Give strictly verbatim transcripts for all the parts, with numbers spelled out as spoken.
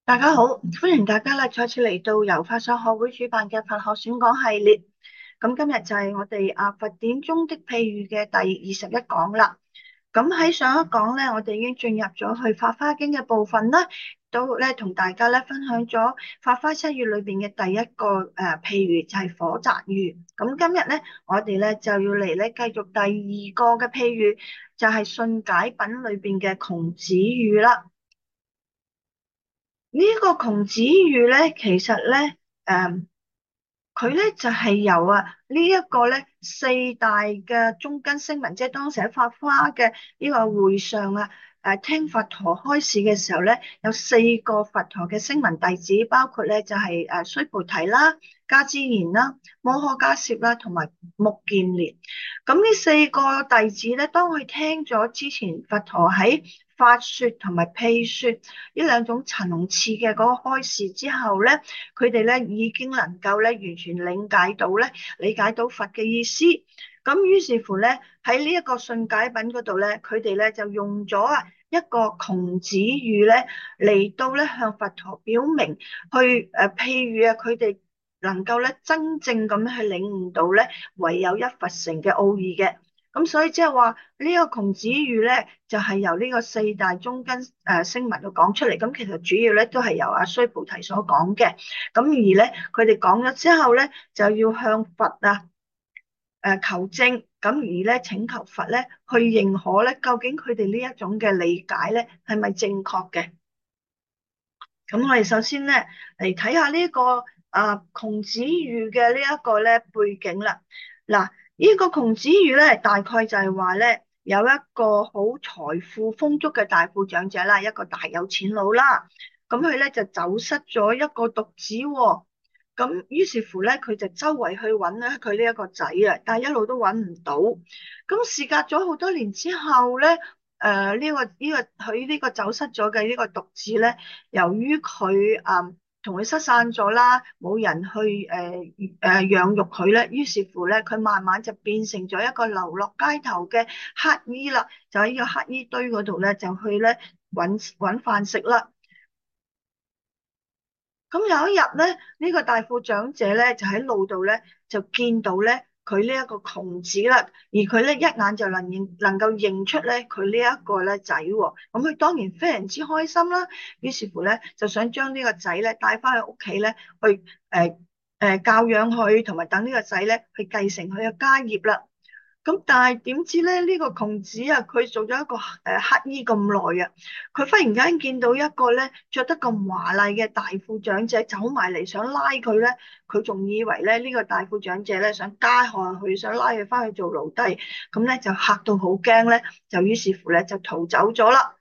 大家好，歡迎大家咧再次嚟到由法相學會主辦嘅佛學選講系列。咁今日就係我哋啊佛典中的譬喻嘅第二十一講啦。咁喺上一講咧，我哋已經進入咗去《法華經》嘅部分啦，都咧同大家咧分享咗《法華七喻》裏邊嘅第一個誒譬喻，就係火宅喻。咁今日咧，我哋咧就要嚟咧繼續第二個嘅譬喻，就係信解品裏邊嘅窮子喻啦。呢個窮子喻咧，其實咧，誒，佢咧就係由啊呢一個咧四大嘅中根聲聞，即係當時喺法華嘅呢個會上啊，誒聽佛陀開示嘅時候咧，有四個佛陀嘅聲聞弟子，包括咧就係誒須菩提啦、迦旃延啦、摩訶迦葉啦，同埋目犍連。咁呢四個弟子咧，當佢聽咗之前佛陀喺法說同埋譬說呢兩種層次嘅嗰個開示之後咧，佢哋咧已經能夠咧完全理解到咧理解到佛嘅意思。咁於是乎咧喺呢一個信解品嗰度咧，佢哋咧就用咗啊一個窮子喻咧嚟到咧向佛陀表明，去誒譬喻啊佢哋能夠咧真正咁去領悟到咧唯有一佛乘嘅奧義嘅。咁所以即係話呢個窮子喻咧，就係、是、由呢個四大中根誒聲聞度講出嚟。咁其實主要咧都係由阿須菩提所講嘅。咁而咧佢哋講咗之後咧，就要向佛啊誒求證。咁而咧請求佛咧去認可咧，究竟佢哋呢一種嘅理解咧係咪正確嘅？咁我哋首先咧嚟睇下呢、這個啊窮子喻嘅呢一個咧背景啦。嗱，呢個窮子喻咧大概就係話咧有一個好財富豐足嘅大富長者啦，一個大有錢佬啦。咁佢咧就走失咗一個獨子喎。咁於是乎咧，佢就周圍去揾咧佢呢一個仔啊，但係一路都揾唔到。咁事隔咗好多年之後咧，誒、呃、呢、這個呢、這個佢呢個走失咗嘅呢個獨子咧，由於佢誒同佢失散咗啦，冇人去誒誒、呃呃、養育佢咧，於是乎咧，佢慢慢就變成咗一個流落街頭嘅乞兒啦，就喺呢個乞兒堆嗰度咧，就去咧揾揾飯食啦。咁有一日咧，呢、這個大富長者咧就喺路度咧就見到咧佢呢一個窮子啦，而佢咧一眼就能認能夠認出咧佢呢一個咧仔喎。咁佢當然非常之開心啦，於是乎咧就想將呢個仔咧帶翻去屋企咧去誒誒、呃呃、教養佢，同埋等呢個仔咧去繼承佢嘅家業啦。咁但係點知咧？呢個窮子啊，佢做咗一個誒乞兒咁耐啊，佢忽然間見到一個咧着得咁華麗嘅大富長者走埋嚟，想拉佢咧，佢仲以為咧呢個大富長者咧想加害佢，想拉佢翻去做奴隸，咁咧就嚇到好驚咧，就於是乎咧就逃走咗啦。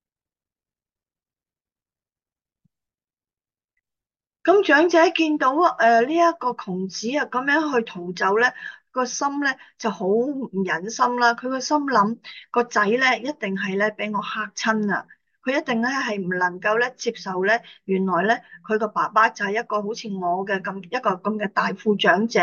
咁長者見到誒呢一個窮子啊咁樣去逃走咧，個心咧就好唔忍心啦。佢個心諗個仔咧一定係咧俾我嚇親啊！佢一定咧係唔能夠咧接受咧，原來咧佢個爸爸就係一個好似我嘅咁一個咁嘅大富長者。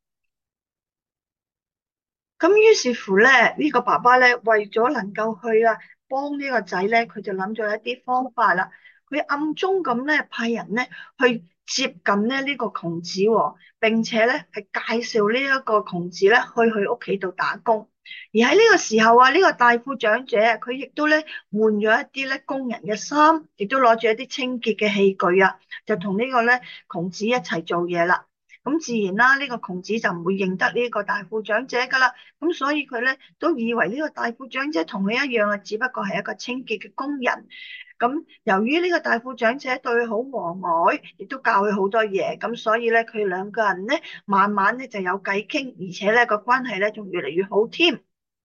咁於是乎咧，呢個爸爸咧為咗能夠去啊幫呢個仔咧，佢就諗咗一啲方法啦。佢暗中咁咧派人咧去接近咧呢個窮子喎，並且咧係介紹呢一個窮子咧去佢屋企度打工。而喺呢個時候啊，呢個大富長者啊，佢亦都咧換咗一啲咧工人嘅衫，亦都攞住一啲清潔嘅器具啊，就同呢個咧窮子一齊做嘢啦。咁自然啦，呢個窮子就唔會認得呢個大富長者噶啦。咁所以佢咧都以為呢個大富長者同佢一樣啊，只不過係一個清潔嘅工人。咁由於呢個大富長者對佢好和藹，亦都教佢好多嘢，咁所以咧佢兩個人咧慢慢咧就有偈傾，而且咧個關係咧仲越嚟越好添。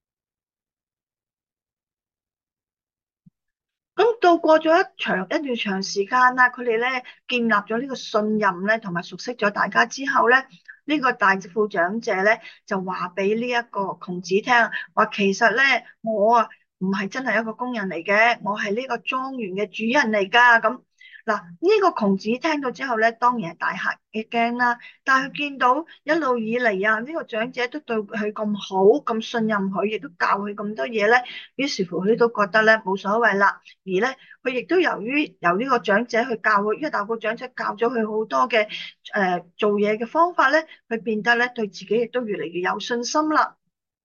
咁到過咗一長一段長時間啦，佢哋咧建立咗呢個信任咧，同埋熟悉咗大家之後咧，呢個大富長者咧就話俾呢一個窮子聽，話其實咧我啊唔係真係一個工人嚟嘅，我係呢個莊園嘅主人嚟噶。咁嗱，呢個窮子聽到之後咧，當然係大嚇一驚啦。但係佢見到一路以嚟啊，呢個長者都對佢咁好，咁信任佢，亦都教佢咁多嘢咧，於是乎佢都覺得咧冇所謂啦。而咧，佢亦都由於由呢個長者去教佢，因為大個長者教咗佢好多嘅誒、呃、做嘢嘅方法咧，佢變得咧對自己亦都越嚟越有信心啦。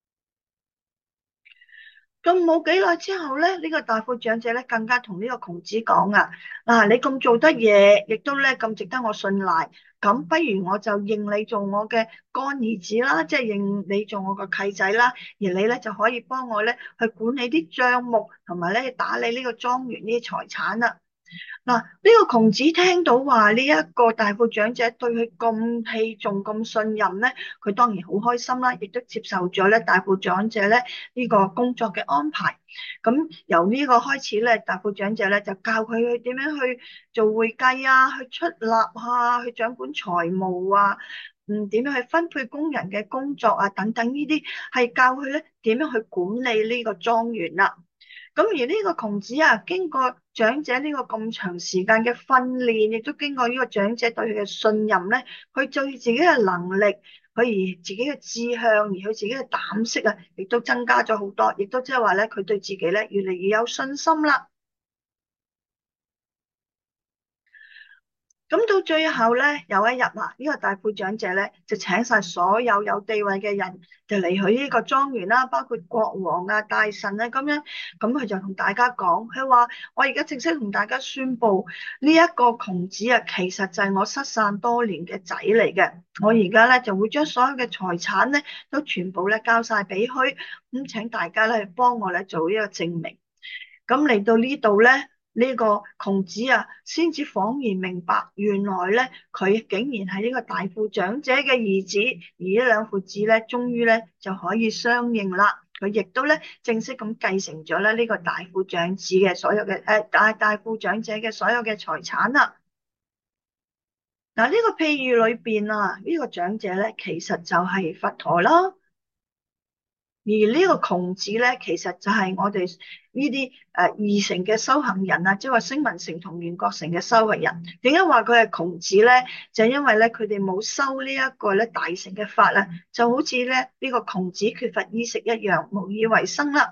咁冇幾耐之後咧，呢個大富長者咧更加同呢個窮子講啊，嗱，你咁做得嘢，亦都咧咁值得我信賴，咁不如我就認你做我嘅乾兒子啦，即係認你做我個契仔啦，而你咧就可以幫我咧去管理啲帳目，同埋咧打理呢個莊園呢啲財產啦。嗱，呢個窮子聽到話呢一個大富長者對佢咁器重、咁信任咧，佢當然好開心啦，亦都接受咗咧大富長者咧呢個工作嘅安排。咁由呢個開始咧，大富長者咧就教佢去點樣去做會計啊，去出納啊，去掌管財務啊，嗯，點樣去分配工人嘅工作啊，等等呢啲係教佢咧點樣去管理呢個莊園啦。咁而呢個窮子啊，經過長者呢個咁長時間嘅訓練，亦都經過呢個長者對佢嘅信任咧，佢對自己嘅能力，佢而自己嘅志向，而佢自己嘅膽識啊，亦都增加咗好多，亦都即係話咧，佢對自己咧越嚟越有信心啦。咁到最後咧，有一日啊，呢個大富長者咧就請晒所有有地位嘅人就嚟佢呢個莊園啦，包括國王啊、大臣啊咁樣。咁佢就同大家講，佢話：我而家正式同大家宣布，呢一個窮子啊，其實就係我失散多年嘅仔嚟嘅。我而家咧就會將所有嘅財產咧都全部咧交晒俾佢。咁請大家咧幫我咧做呢個證明。咁嚟到呢度咧，呢個窮子啊，先至恍然明白，原來咧佢竟然係呢個大富長者嘅兒子，而呢兩父子咧，終於咧就可以相認啦。佢亦都咧正式咁繼承咗咧呢個大富長子嘅所有嘅誒大大富長者嘅所有嘅財產啦。嗱，呢個譬喻裏邊啊，呢個長者咧其實就係佛陀啦。而呢個窮子咧，其實就係我哋呢啲誒二乘嘅修行人啊，即係話聲聞乘同緣覺乘嘅修行人。點解話佢係窮子咧？就係因為咧佢哋冇修呢一個咧大乘嘅法啦，就好似咧呢個窮子缺乏衣食一樣，無以為生啦。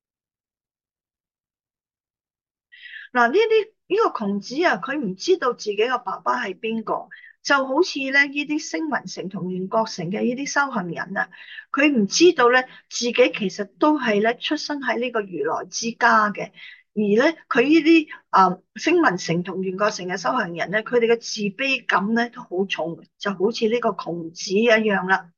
嗱，呢啲呢個窮子啊，佢唔知道自己個爸爸係邊個，就好似咧呢啲聲聞乘同緣覺乘嘅呢啲修行人啊，佢唔知道咧自己其實都係咧出生喺呢個如來之家嘅，而咧佢呢啲啊聲聞乘同緣覺乘嘅修行人咧，佢哋嘅自卑感咧都好重，就好似呢個窮子一樣啦。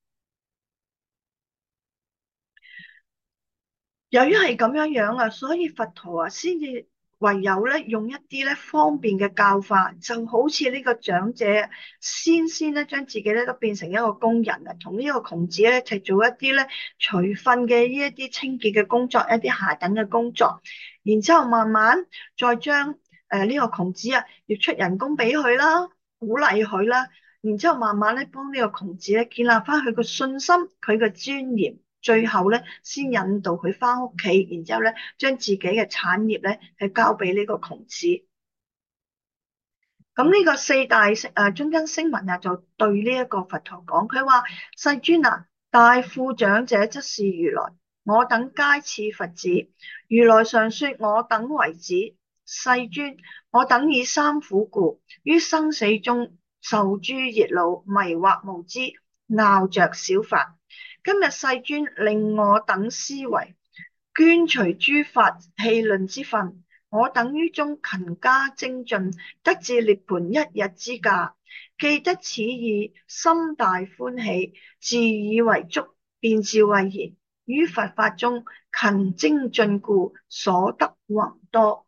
由於係咁樣樣啊，所以佛陀啊，先至唯有咧用一啲咧方便嘅教法，就好似呢個長者先先咧將自己咧都變成一個工人啊，同呢個窮子咧一齊做一啲咧隨訓嘅呢一啲清潔嘅工作，一啲下等嘅工作，然之後慢慢再將誒呢個窮子啊，要出人工俾佢啦，鼓勵佢啦，然之後慢慢咧幫呢個窮子咧建立翻佢個信心，佢嘅尊嚴。最後咧，先引導佢翻屋企，然之後咧，將自己嘅產業咧，係交俾呢個窮子。咁呢個四大誒中間聲聞啊，就對呢一個佛陀講，佢話：世尊啊，大富長者則是如來，我等皆似佛子。如來常說我等為子。世尊，我等以三苦故，於生死中受諸熱惱，迷惑無知，拗着小法。今日世尊令我等思維，捐除諸法戲論之分，我等於中勤加精進，得至涅槃一日之價。既得此意，心大歡喜，自以為足，便召慧言：於佛法中勤精進故，所得宏多。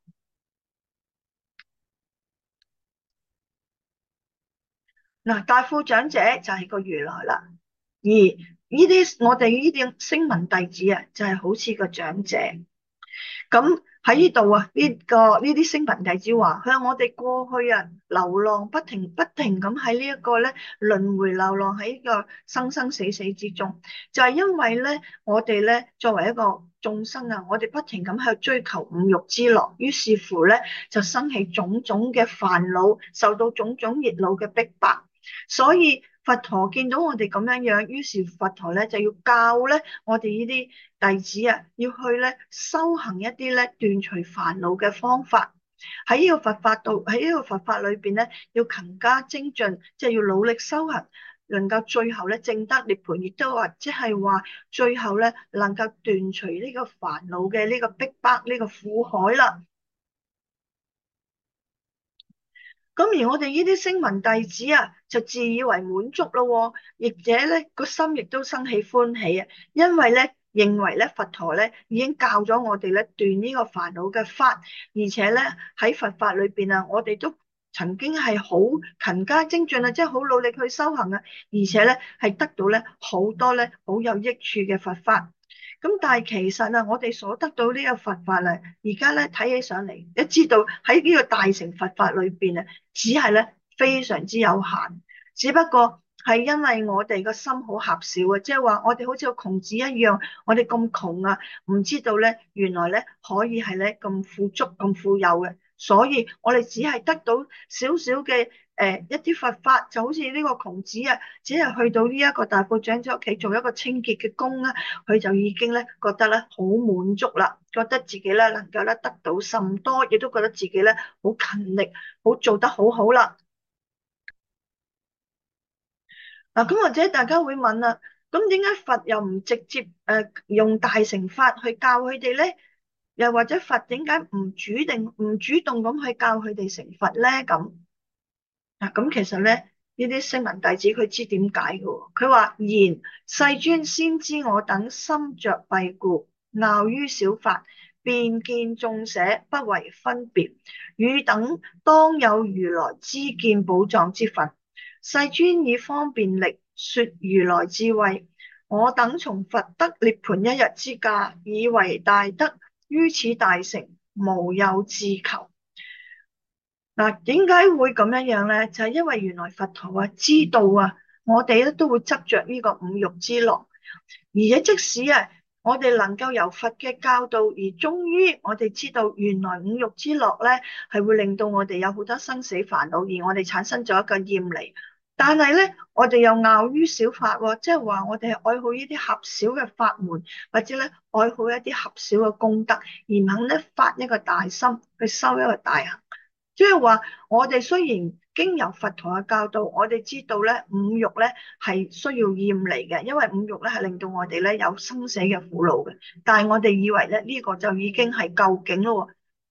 嗱，大富長者就係個如來啦，而呢啲我哋呢啲聲聞弟子啊，就係好似個長者。咁喺呢度啊，呢、這個呢啲聲聞弟子話：佢話我哋過去啊，流浪不停不停咁喺呢一個咧輪迴流浪喺呢個生生死死之中，就係、是、因為咧我哋咧作為一個眾生啊，我哋不停咁去追求五欲之樂，於是乎咧就生起種種嘅煩惱，受到種種熱惱嘅逼迫。所以佛陀見到我哋咁樣樣，於是佛陀咧就要教咧我哋呢啲弟子啊，要去咧修行一啲咧斷除煩惱嘅方法。喺呢個佛法度，喺呢個佛法裏邊咧，要勤加精進，即係要努力修行，能夠最後咧證得涅槃，亦都話即係話最後咧能夠斷除呢個煩惱嘅呢個逼迫，呢個苦海啦。咁而我哋呢啲聲聞弟子啊，就自以為滿足咯，亦者咧個心亦都生起歡喜啊，因為咧認為咧佛陀咧已經教咗我哋咧斷呢個煩惱嘅法，而且咧喺佛法裏邊啊，我哋都曾經係好勤加精進啊，即係好努力去修行啊，而且咧係得到咧好多咧好有益處嘅佛法。咁但係其實啊，我哋所得到呢個佛法啊，而家咧睇起上嚟，一知道喺呢個大乘佛法裏邊啊，只係咧非常之有限，只不過係因為我哋個心好狹小啊，即係話我哋好似個窮子一樣，我哋咁窮啊，唔知道咧原來咧可以係咧咁富足、咁富有嘅，所以我哋只係得到少少嘅誒一啲佛法，就好似呢個窮子啊，只係去到呢一個大富長者屋企做一個清潔嘅工啦，佢就已經咧覺得咧好滿足啦，覺得自己咧能夠咧得到甚多，亦都覺得自己咧好勤力，好做得好好啦。嗱，咁或者大家會問啦，咁點解佛又唔直接誒、呃、用大乘法去教佢哋咧？又或者佛點解唔主定唔主動咁去教佢哋成佛咧？咁嗱，咁其實咧呢啲聲聞弟子佢知點解嘅喎？佢話言世尊先知我等心着弊故，樂於小法，便見眾捨，不為分別，汝等當有如來知見寶藏之分。世尊以方便力說如來智慧，我等從佛得涅槃一日之駕，以為大德，於此大乘無有志求。嗱，點解會咁樣樣咧？就係因為原來佛陀啊知道啊，我哋咧都會執着呢個五欲之樂，而且即使啊，我哋能夠由佛嘅教導而終於我哋知道原來五欲之樂咧係會令到我哋有好多生死煩惱，而我哋產生咗一個厭離。但係咧，我哋又樂於小法喎，即係話我哋係愛好呢啲狹小嘅法門，或者咧愛好一啲狹小嘅功德，而唔肯咧發一個大心去修一個大行。即係話，我哋雖然經由佛陀嘅教導，我哋知道咧五欲咧係需要厭離嘅，因為五欲咧係令到我哋咧有生死嘅苦惱嘅。但係我哋以為咧呢個就已經係究竟咯。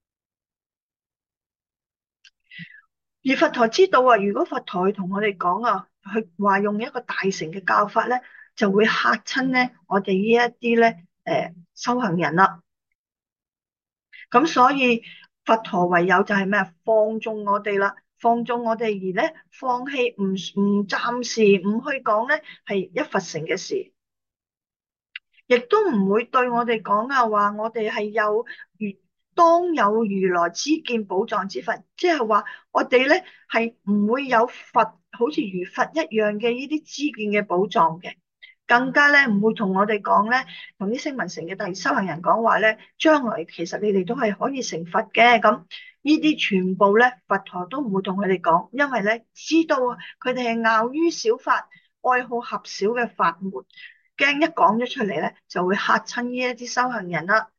而佛陀知道啊，如果佛陀去同我哋講啊，佢話用一個大乘嘅教法咧，就會嚇親咧我哋呢一啲咧誒修行人啦。咁所以佛陀唯有就係咩啊？放縱我哋啦，放縱我哋而咧放棄唔唔暫時唔去講咧係一佛乘嘅事，亦都唔會對我哋講啊話我哋係有如當有如來知見寶藏之分，即係話我哋咧係唔會有佛好似如佛一樣嘅呢啲知見嘅寶藏嘅。更加咧唔會同我哋講咧，同啲聲聞乘嘅大修行人講話咧，將來其實你哋都係可以成佛嘅。咁呢啲全部咧，佛陀都唔會同佢哋講，因為咧知道啊，佢哋係樂於小法，愛好狹小嘅法門，驚一講咗出嚟咧，就會嚇親呢一啲修行人啦。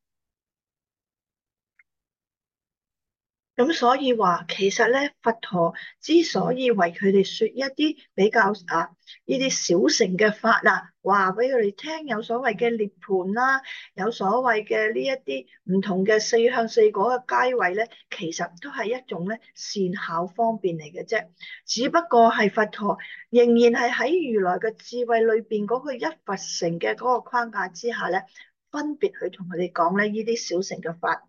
咁所以話，其實咧，佛陀之所以為佢哋說一啲比較啊呢啲小乘嘅法啊，話俾佢哋聽，有所謂嘅涅槃啦，有所謂嘅呢一啲唔同嘅四向四果嘅階位咧，其實都係一種咧善巧方便嚟嘅啫。只不過係佛陀仍然係喺如來嘅智慧裏邊嗰個一佛乘嘅嗰個框架之下咧，分別去同佢哋講咧呢啲小乘嘅法。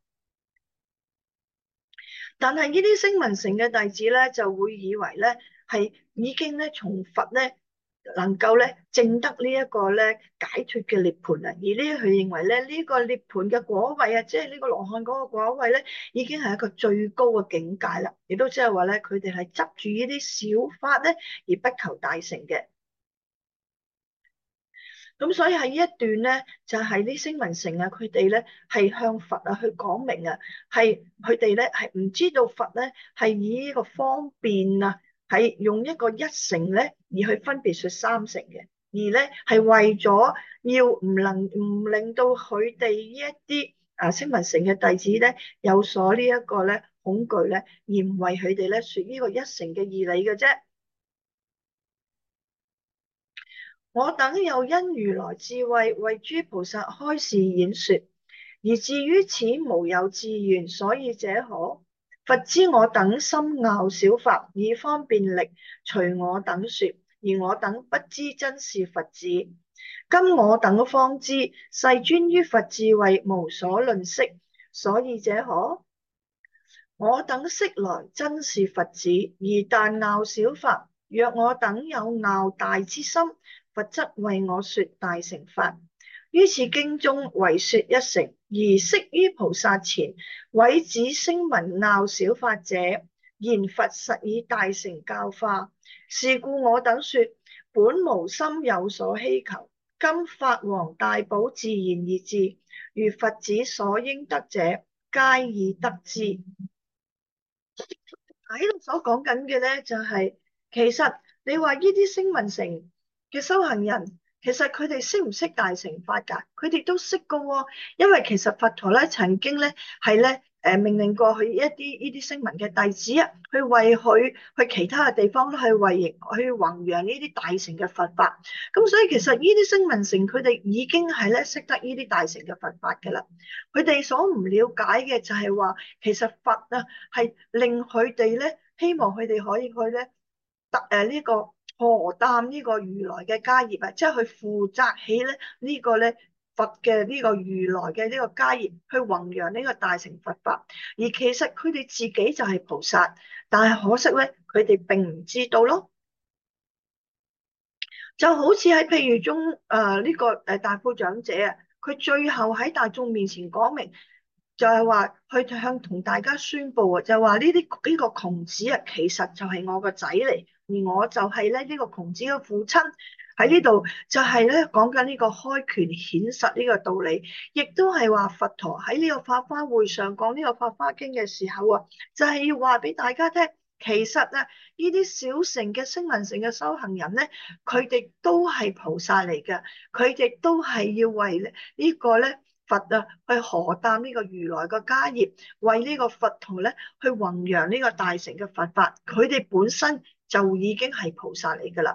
但係呢啲聲聞乘嘅弟子咧，就會以為咧係已經咧從佛咧能夠咧證得呢一個咧解脫嘅涅槃啊，而呢佢認為咧呢個涅槃嘅果位啊，即係呢個羅漢嗰個果位咧，已經係一個最高嘅境界啦，亦都即係話咧佢哋係執住呢啲小法咧而不求大成嘅。 咁所以喺呢一段咧，就係啲聲聞乘啊，佢哋咧係向佛啊去講明啊，係佢哋咧係唔知道佛咧係以呢個方便啊，係用一個一乘咧而去分別說三乘嘅，而咧係為咗要唔能唔令到佢哋呢一啲啊聲聞乘嘅弟子咧有所呢一個咧恐懼咧，而唔為佢哋咧說呢個一乘嘅義理嘅啫。我等有因如來智慧，為諸菩薩開示演說，而至於此無有志願，所以者可。佛知我等深奧小法，以方便力隨我等說，而我等不知真是佛旨。今我等方知，世尊於佛智慧無所吝惜，所以者可。我等昔來真是佛旨，而但拗小法。若我等有拗大之心，佛則為我說大乘法。於此經中唯說一乘，而昔於菩薩前，毀指聲聞拗小法者，言佛實以大乘教化。是故我等說，本無心有所希求，今法王大寶自然而至，如佛旨所應得者，皆已得之。喺度所講緊嘅咧，就係、是、其實你話呢啲聲聞乘嘅修行人，其實佢哋識唔識大乘法㗎？佢哋都識㗎喎，因為其實佛陀咧曾經咧係咧誒命令過佢一啲呢啲聲聞嘅弟子啊，去為佢去其他嘅地方去為去弘揚呢啲大乘嘅佛法。咁所以其實呢啲聲聞乘佢哋已經係咧識得呢啲大乘嘅佛法㗎啦。佢哋所唔了解嘅就係話，其實佛啊係令佢哋咧，希望佢哋可以去咧，特誒呢個荷擔呢個如來嘅家業啊，即係去負責起咧呢個咧佛嘅呢個如來嘅呢個家業，去弘揚呢個大乘佛法。而其實佢哋自己就係菩薩，但係可惜咧，佢哋並唔知道咯。就好似喺譬如中誒呢、呃這個誒大富長者啊，佢最後喺大眾面前講明，就係話去向同大家宣佈啊，就係話呢啲呢個窮子啊，其實就係我個仔嚟，而我就係咧呢個窮子嘅父親。喺呢度就係咧講緊呢個開權顯實呢個道理，亦都係話佛陀喺呢個法花會上講呢個法花經嘅時候啊，就係要話俾大家聽。其實啊，呢啲小乘嘅聲聞乘嘅修行人咧，佢哋都係菩薩嚟嘅，佢哋都係要為個呢個咧佛啊去荷擔呢個如來嘅家業，為呢個佛陀咧去弘揚呢個大乘嘅佛法。佢哋本身就已經係菩薩嚟噶啦。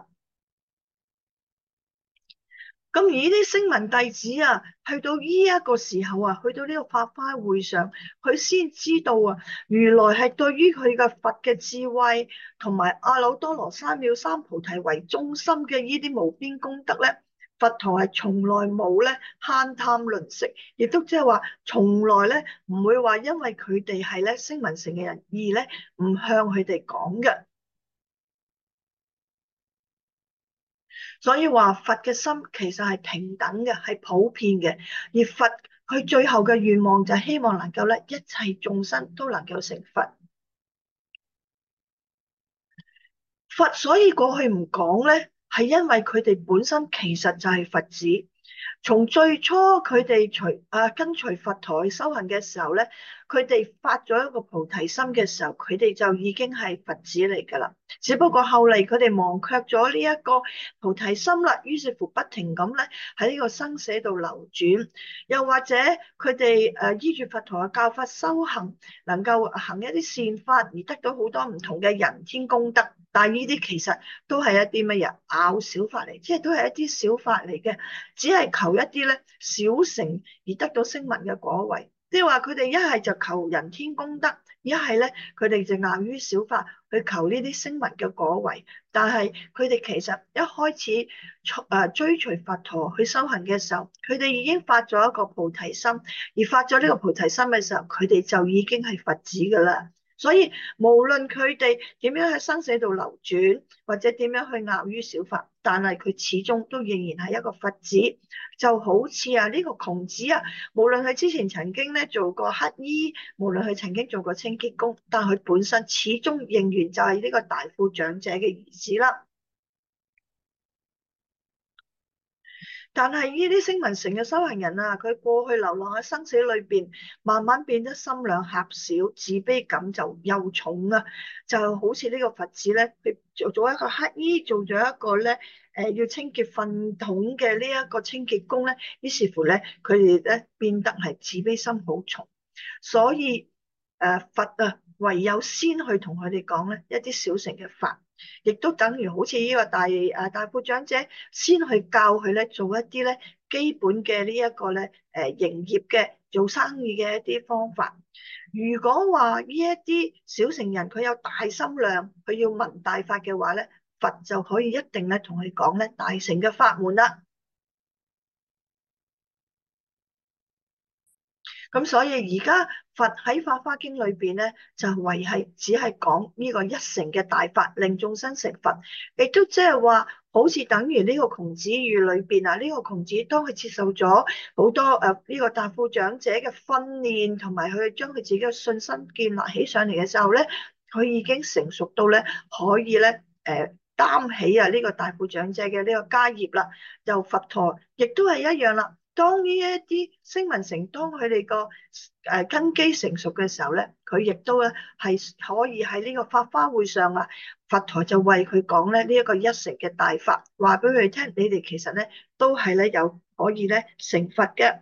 咁而呢啲聲聞弟子啊，去到呢一個時候啊，去到呢個法花會上，佢先知道啊，如來係對於佢嘅佛嘅智慧同埋阿耨多羅三藐三菩提為中心嘅呢啲無邊功德咧，佛陀係從來冇咧慳貪吝嗇，亦都即係話從來咧唔會話因為佢哋係咧聲聞乘嘅人而咧唔向佢哋講嘅。所以話佛嘅心其實係平等嘅，係普遍嘅。而佛佢最後嘅願望就係希望能夠咧，一切眾生都能夠成佛。佛所以過去唔講咧，係因為佢哋本身其實就係佛子。從最初佢哋隨啊跟隨佛陀去修行嘅時候咧，佢哋發咗一個菩提心嘅時候，佢哋就已經係佛子嚟㗎啦。只不過後嚟佢哋忘卻咗呢一個菩提心啦，於是乎不停咁咧喺呢個生死度流轉，又或者佢哋誒依住佛陀嘅教法修行，能夠行一啲善法而得到好多唔同嘅人天功德。但係呢啲其實都係一啲乜嘢拗小法嚟，即係都係一啲小法嚟嘅，只係求一啲咧小乘而得到聲聞嘅果位。即係話佢哋一係就求人天功德，一係咧佢哋就拗於小法去求呢啲聲聞嘅果位。但係佢哋其實一開始誒追隨佛陀去修行嘅時候，佢哋已經發咗一個菩提心，而發咗呢個菩提心嘅時候，佢哋就已經係佛子㗎啦。所以無論佢哋點樣喺生死度流轉，或者點樣去拗於小法，但係佢始終都仍然係一個佛子。就好似啊呢個窮子啊，無論佢之前曾經咧做過乞衣，無論佢曾經做過清潔工，但佢本身始終仍然就係呢個大富長者嘅兒子啦。 但係呢啲聲聞乘嘅修行人啊，佢過去流浪喺生死裏邊，慢慢變得心量狹小，自卑感就又重啊！就好似呢個佛子咧，佢做咗一個乞衣，做咗一個咧，誒、呃、要清潔糞桶嘅呢一個清潔工咧，於是乎咧，佢哋咧變得係自卑心好重，所以誒、呃、佛啊，唯有先去同佢哋講咧一啲小乘嘅法。亦都等於好似呢個大誒大富長者先去教佢咧做一啲咧基本嘅呢一個咧誒營業嘅做生意嘅一啲方法。如果話呢一啲小乘人佢有大心量，佢要聞大法嘅話咧，佛就可以一定咧同佢講咧大乘嘅法門啦。咁所以而家佛喺《法華經》裏邊咧，就唯係只係講呢個一乘嘅大法，令眾生成佛，亦都即係話，好似等於呢個窮子語裏邊啊，呢、這個窮子當佢接受咗好多誒呢、呃這個大富長者嘅訓練，同埋佢將佢自己嘅信心建立起上嚟嘅時候咧，佢已經成熟到咧可以咧誒擔起啊呢個大富長者嘅呢個家業啦。就佛陀亦都係一樣啦。當呢一啲聲聞乘，當佢哋個誒根基成熟嘅時候咧，佢亦都咧係可以喺呢個法華會上啊，佛陀就為佢講咧呢一個一乘嘅大法，話俾佢聽，你哋其實咧都係咧有可以咧成佛嘅。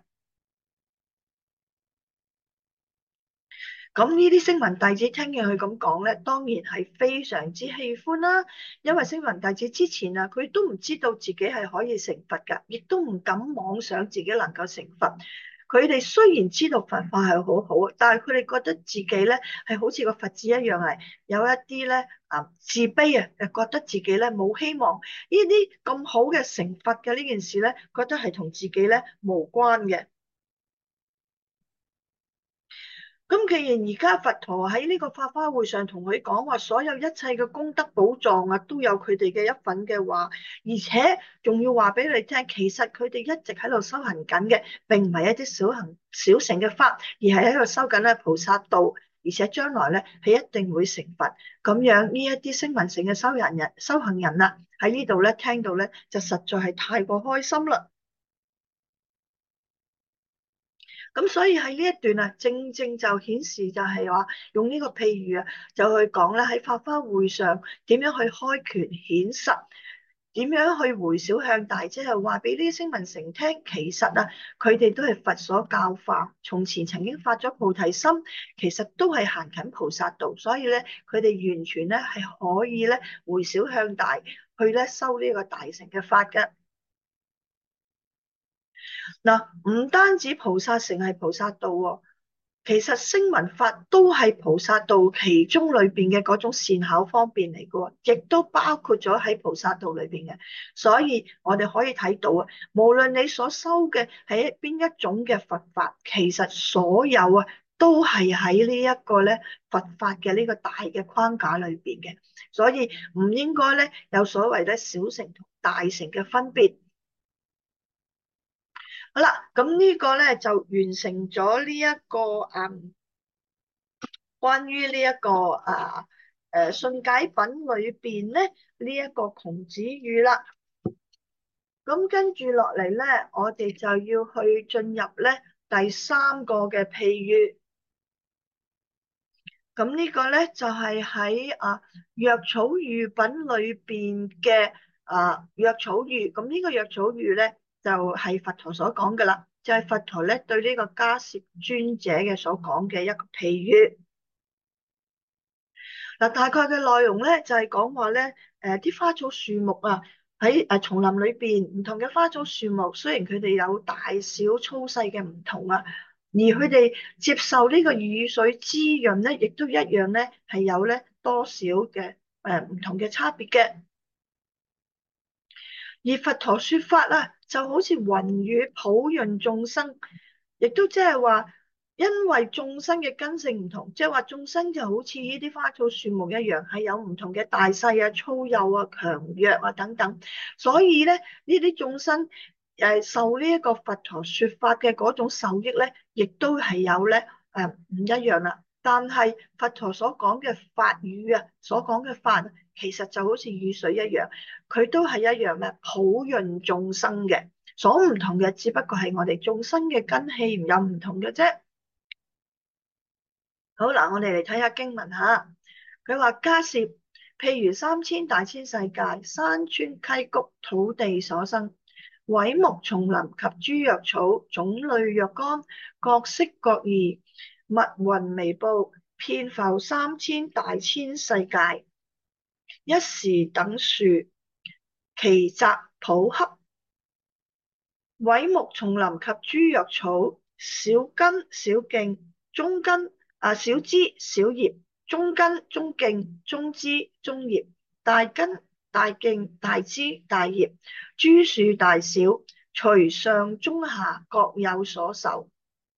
咁呢啲聲聞弟子聽見佢咁講咧，當然係非常之喜歡啦。因為聲聞弟子之前啊，佢都唔知道自己係可以成佛㗎，亦都唔敢妄想自己能夠成佛。佢哋雖然知道佛法係好好，但係佢哋覺得自己咧係好似個佛子一樣係有一啲咧啊自卑啊，誒覺得自己咧冇希望。呢啲咁好嘅成佛嘅呢件事咧，覺得係同自己咧無關嘅。咁既然而家佛陀喺呢個法華會上同佢講話，所有一切嘅功德寶藏啊，都有佢哋嘅一份嘅話，而且仲要話俾你聽，其實佢哋一直喺度修行緊嘅，並唔係一啲小行小乘嘅法，而係喺度修緊咧菩薩道，而且將來咧係一定會成佛。咁樣呢一啲聲聞乘嘅修人人修行人啊，喺呢度咧聽到咧就實在係太過開心啦。咁所以喺呢一段啊，正正就顯示就係話用呢個譬喻啊，就去講咧喺法華會上點樣去開權顯實，點樣去回小向大，即係話俾呢啲聲聞乘聽，其實啊，佢哋都係佛所教化，從前曾經發咗菩提心，其實都係行緊菩薩道，所以咧佢哋完全咧係可以咧回小向大，去咧修呢個大乘嘅法嘅。嗱，唔單止菩薩乘係菩薩道喎，其實聲聞法都係菩薩道其中裏邊嘅嗰種善巧方便嚟嘅喎，亦都包括咗喺菩薩道裏邊嘅。所以我哋可以睇到啊，無論你所修嘅係邊一種嘅佛法，其實所有啊都係喺呢一個咧佛法嘅呢個大嘅框架裏邊嘅。所以唔應該咧有所謂咧小乘同大乘嘅分別。好啦，咁呢個咧就完成咗呢一個誒關於呢一個啊誒信解品裏邊咧呢一個窮子語啦。咁跟住落嚟咧，我哋就要去進入咧第三個嘅譬喻。咁呢個咧就係喺啊藥草喻品裏邊嘅啊藥草喻。咁呢個藥草喻咧就係佛陀所講嘅啦，就係佛陀咧對呢個迦葉尊者嘅所講嘅一個譬喻。嗱，大概嘅內容咧就係講話咧，誒啲花草樹木啊喺誒叢林裏邊，唔同嘅花草樹木，雖然佢哋有大小粗細嘅唔同啊，而佢哋接受呢個雨水滋潤咧，亦都一樣咧係有咧多少嘅誒唔同嘅差別嘅。而佛陀說法啊，就好似雲雨普潤眾生，亦都即係話，因為眾生嘅根性唔同，即係話眾生就好似呢啲花草樹木一樣，係有唔同嘅大細啊、粗幼啊、強弱啊等等，所以咧呢啲眾生誒受呢一個佛陀說法嘅嗰種受益咧，亦都係有咧誒唔一樣啦。但係佛陀所講嘅法語啊，所講嘅法，其實就好似雨水一樣，佢都係一樣嘅普潤眾生嘅。 所唔同嘅只不過係我哋眾生嘅根器有唔同嘅啫。好嗱，我哋嚟睇下經文吓。佢話迦葉，譬如三千大千世界，山川溪谷，土地所生，偉木叢林及諸藥草，種類若干，各色各異，密雲彌布，遍覆三千大千世界。一時等樹，其澤普洽。偉木叢林及諸藥草，小根小莖，中根啊小枝小葉，中根中莖，中枝中葉，大根大莖大枝大葉，諸樹大小，隨上中下各有所受。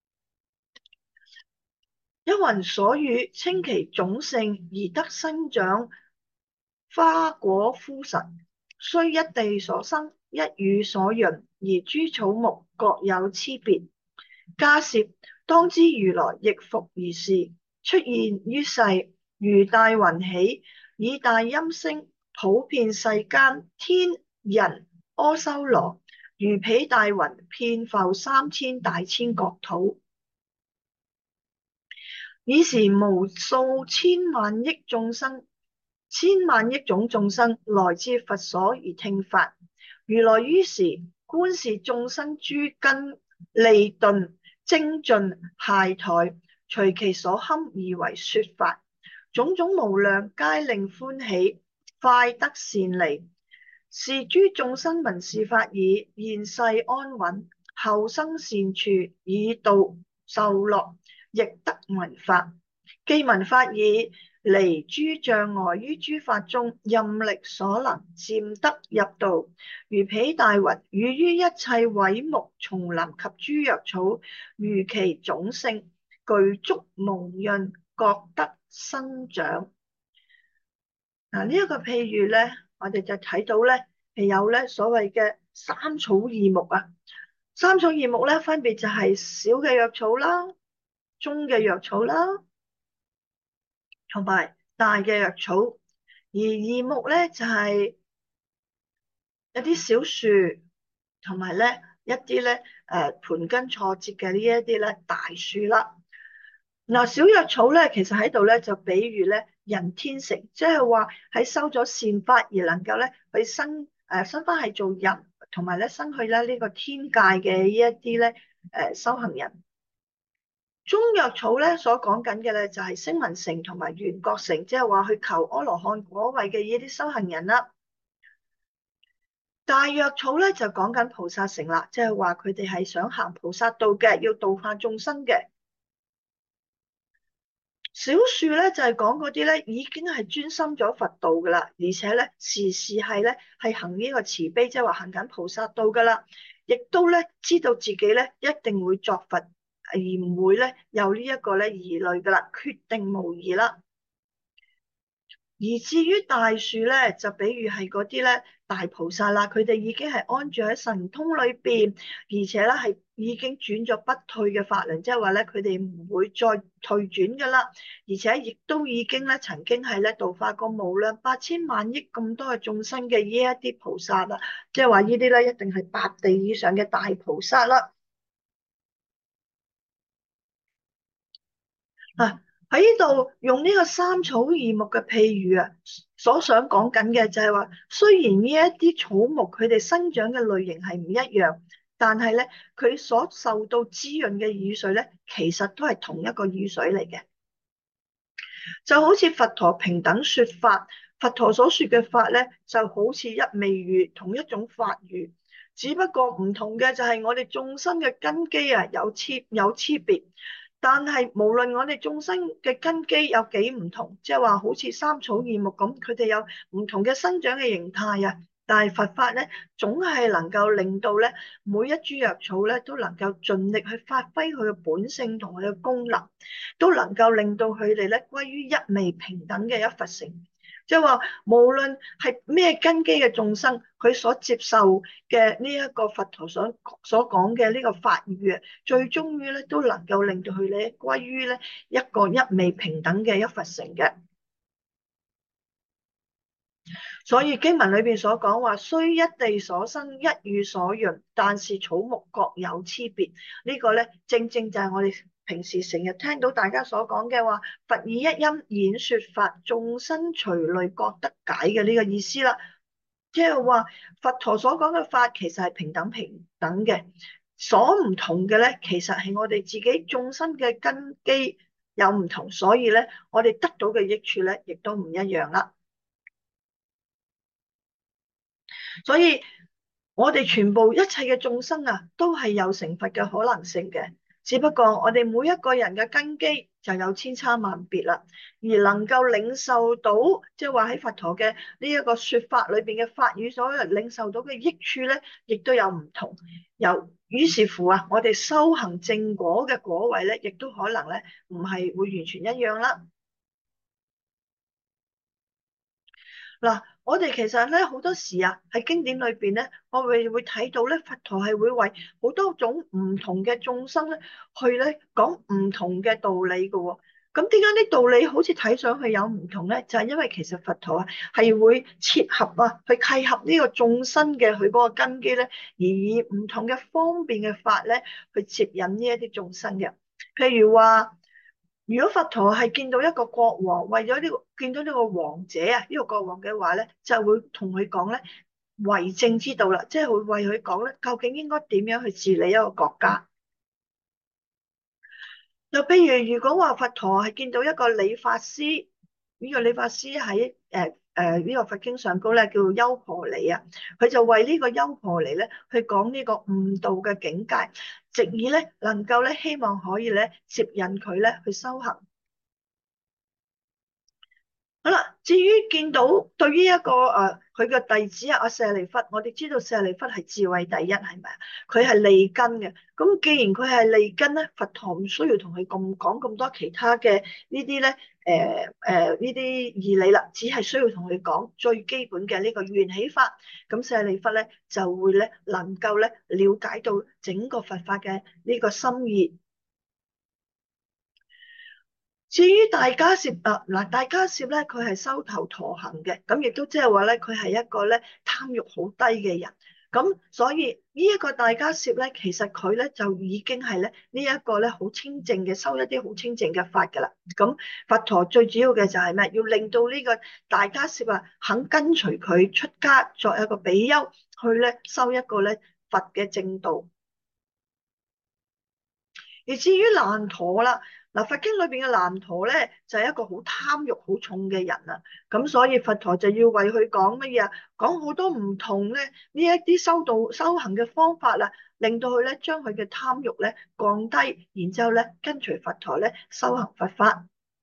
一雲所與，稱其種性，而得生長花果膚實，雖一地所生，一雨所潤，而諸草木各有差別。迦葉，當知如來亦復如是，出現於世，如大雲起，以大音聲，普遍世間，天人阿修羅，如彼大雲，遍覆三千大千國土。爾時無數千萬億眾生，千萬億種眾生來至佛所而聽法。如來於時觀視眾生諸根利鈍精進懈怠，隨其所堪而為說法，種種無量皆令歡喜，快得善利。是諸眾生聞是法已，現世安穩，後生善處，以道受樂，亦得聞法。既聞法已，離諸障礙，於諸法中任力所能，漸得入道。如彼大雲，與於一切偉木叢林及諸藥草，如其種性，具足蒙潤，各得生長。嗱，呢一個譬喻咧，我哋就睇到咧係有咧所謂嘅三草二木啊。三草二木咧，分別就係小嘅藥草啦、中嘅藥草啦，同埋大嘅藥草。而二木咧就係一啲小樹，同埋咧一啲咧誒盤根錯節嘅呢一啲咧大樹啦。嗱，小藥草咧，其實喺度咧就比喻咧人天成，即係話喺修咗善法而能夠咧去生誒生翻係做人，同埋咧生去咧呢個天界嘅呢一啲咧誒修行人。中藥草咧所講緊嘅咧就係聲聞乘同埋緣覺乘，即係話去求阿羅漢果位嘅呢啲修行人啦。大藥草咧就講緊菩薩乘啦，即係話佢哋係想行菩薩道嘅，要度化眾生嘅。小樹咧就係講嗰啲咧已經係專心咗佛道噶啦，而且咧時時係咧係行呢個慈悲，即係話行緊菩薩道噶啦，亦都咧知道自己咧一定會作佛，而唔會咧有呢一個咧疑慮噶啦，決定無疑啦。而至於大樹咧，就比喻係嗰啲咧大菩薩啦，佢哋已經係安住喺神通裏邊，而且咧係已經轉咗不退嘅法輪，即係話咧佢哋唔會再退轉噶啦，而且亦都已經咧曾經係咧度化過無量八千萬億咁多嘅眾生嘅呢一啲菩薩啦，即係話呢啲咧一定係八地以上嘅大菩薩啦。啊！喺呢度用呢個三草二木嘅譬喻啊，所想講緊嘅就係話，雖然呢一啲草木佢哋生長嘅類型係唔一樣，但係咧佢所受到滋潤嘅雨水咧，其實都係同一個雨水嚟嘅。就好似佛陀平等說法，佛陀所說嘅法咧，就好似一味雨，同一種法雨，只不過唔同嘅就係我哋眾生嘅根基啊，有差有差別。但係無論我哋眾生嘅根基有幾唔同，即係話好似三草二木咁，佢哋有唔同嘅生長嘅形態啊。但係佛法咧，總係能夠令到咧每一株藥草咧都能夠盡力去發揮佢嘅本性同佢嘅功能，都能夠令到佢哋咧歸於一味平等嘅一佛乘。即係話，無論係咩根基嘅眾生，佢所接受嘅呢一個佛陀所所講嘅呢個法語啊，最終於咧都能夠令到佢咧歸於咧一個一味平等嘅一佛乘嘅。 所以經文裏邊所講話，雖一地所生，一雨所潤，但是草木各有差別。呢、這個咧，正正就係我哋平時成日聽到大家所講嘅話，佛以一音演說法，眾生隨類各得解嘅呢個意思啦。即係話佛陀所講嘅法其實係平等平等嘅，所唔同嘅咧，其實係我哋自己眾生嘅根基有唔同，所以咧我哋得到嘅益處咧亦都唔一樣啦。所以我哋全部一切嘅眾生啊，都係有成佛嘅可能性嘅，只不過我哋每一個人嘅根基就有千差萬別啦，而能夠領受到，即係話喺佛陀嘅呢一個說法裏邊嘅法語所領受到嘅益處咧，亦都有唔同。由於是乎啊，我哋修行正果嘅果位咧，亦都可能咧唔係會完全一樣啦。嗱，我哋其實咧好多時啊，喺經典裏邊咧，我哋會睇到咧，佛陀係會為好多種唔同嘅眾生咧，去咧講唔同嘅道理嘅喎。咁點解啲道理好似睇上去有唔同咧？就係因為其實佛陀啊係會切合啊，去契合呢個眾生嘅佢嗰個根基咧，而以唔同嘅方便嘅法咧，去接引呢一啲眾生嘅。譬如話，如果佛陀係見到一個國王，為咗呢個見到呢個王者啊，呢個國王嘅話咧，就會同佢講咧為政之道啦，即係會為佢講咧，究竟應該點樣去治理一個國家。就譬如如果話佛陀係見到一個理髮師，呢個理髮師喺誒誒呢個佛經上高咧叫做優婆離啊，佢就為呢個優婆離咧去講呢個悟道嘅境界，藉以咧能夠咧希望可以咧接引佢咧去修行。好啦，至於見到對於一個誒佢嘅弟子啊，阿舍利弗，我哋知道舍利弗係智慧第一，係咪啊？佢係利根嘅。咁既然佢係利根咧，佛陀唔需要同佢咁講咁多其他嘅呢啲咧，誒誒呢啲義理啦，只係需要同佢講最基本嘅呢個緣起法。咁舍利弗咧就會咧能夠咧了解到整個佛法嘅呢個心意。至於大迦葉啊，嗱，大迦葉咧，佢係修頭陀行嘅，咁亦都即係話咧，佢係一個咧貪欲好低嘅人，咁所以呢一個大迦葉咧，其實佢咧就已經係咧呢一個咧好清淨嘅，修一啲好清淨嘅法噶啦。咁佛陀最主要嘅就係咩？要令到呢個大迦葉啊肯跟隨佢出家作一個比丘，去咧修一個咧佛嘅正道。而至於難陀啦，嗱，佛經裏邊嘅難陀咧就係、是、一個好貪欲好重嘅人啊，咁所以佛陀就要為佢講乜嘢啊？講好多唔同咧呢一啲修道修行嘅方法啦，令到佢咧將佢嘅貪欲咧降低，然之後咧跟隨佛陀咧修行佛法。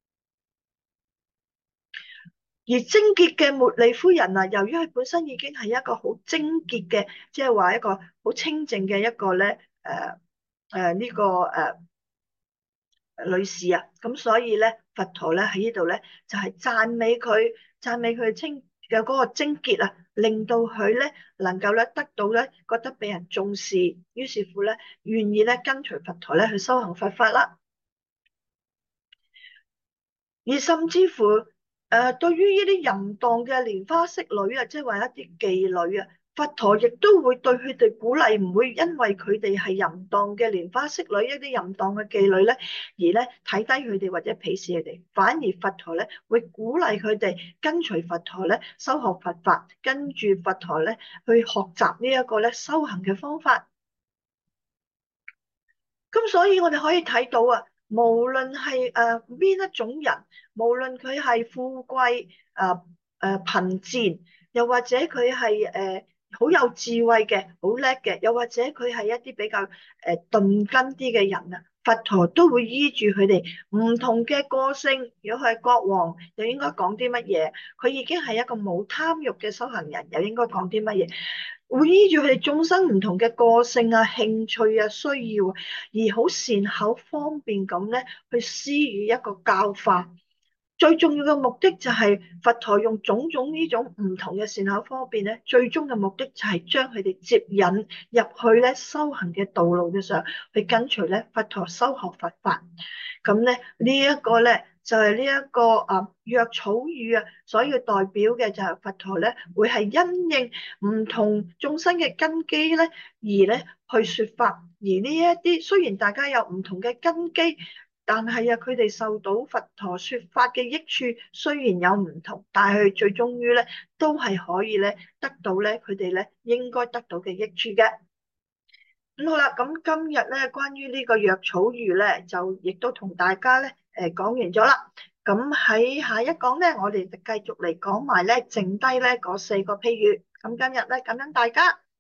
而貞潔嘅茉莉夫人啊，由於佢本身已經係一個好貞潔嘅，即係話一個好清淨嘅一個咧，誒誒呢個誒。呃女士啊，咁所以咧，佛陀咧喺呢度咧就係讚美佢，讚美佢清嘅嗰個貞潔啊，令到佢咧能夠咧得到咧覺得被人重視，於是乎咧願意咧跟隨佛陀咧去修行佛法啦。而甚至乎誒、呃，對於呢啲淫蕩嘅蓮花色女啊，即係話一啲妓女啊，佛陀亦都會對佢哋鼓勵，唔會因為佢哋係淫蕩嘅蓮花色女，一啲淫蕩嘅妓女咧，而咧睇低佢哋或者鄙視佢哋，反而佛陀咧會鼓勵佢哋跟隨佛陀咧修學佛法，跟住佛陀咧去學習呢一個咧修行嘅方法。咁所以我哋可以睇到啊，無論係誒邊一種人，無論佢係富貴、誒誒貧賤，又或者佢係誒好有智慧嘅、好叻嘅，又或者佢係一啲比較誒鈍根啲嘅人啊，佛陀都會依住佢哋唔同嘅個性。如果佢係國王，又應該講啲乜嘢？佢已經係一個冇貪欲嘅修行人，又應該講啲乜嘢？會依住佢哋眾生唔同嘅個性啊、興趣啊、需要啊，而好善巧方便咁咧，去施予一個教化。最重要嘅目的就係佛陀用種種呢種唔同嘅善巧方便咧，最終嘅目的就係將佢哋接引入去咧修行嘅道路嘅上，去跟隨咧佛陀修學佛法。咁咧呢一個咧就係呢一個啊藥草語啊，所要代表嘅就係佛陀咧，會係因應唔同眾生嘅根基咧，而咧去說法。而呢一啲雖然大家有唔同嘅根基，但係啊，佢哋受到佛陀說法嘅益處雖然有唔同，但係佢最終於咧都係可以咧得到咧佢哋咧應該得到嘅益處嘅。咁好啦，咁今日咧關於呢個藥草魚咧，就亦都同大家咧誒講完咗啦。咁喺下一講咧，我哋就繼續嚟講埋咧剩低咧嗰四個譬喻。咁今日咧感恩大家。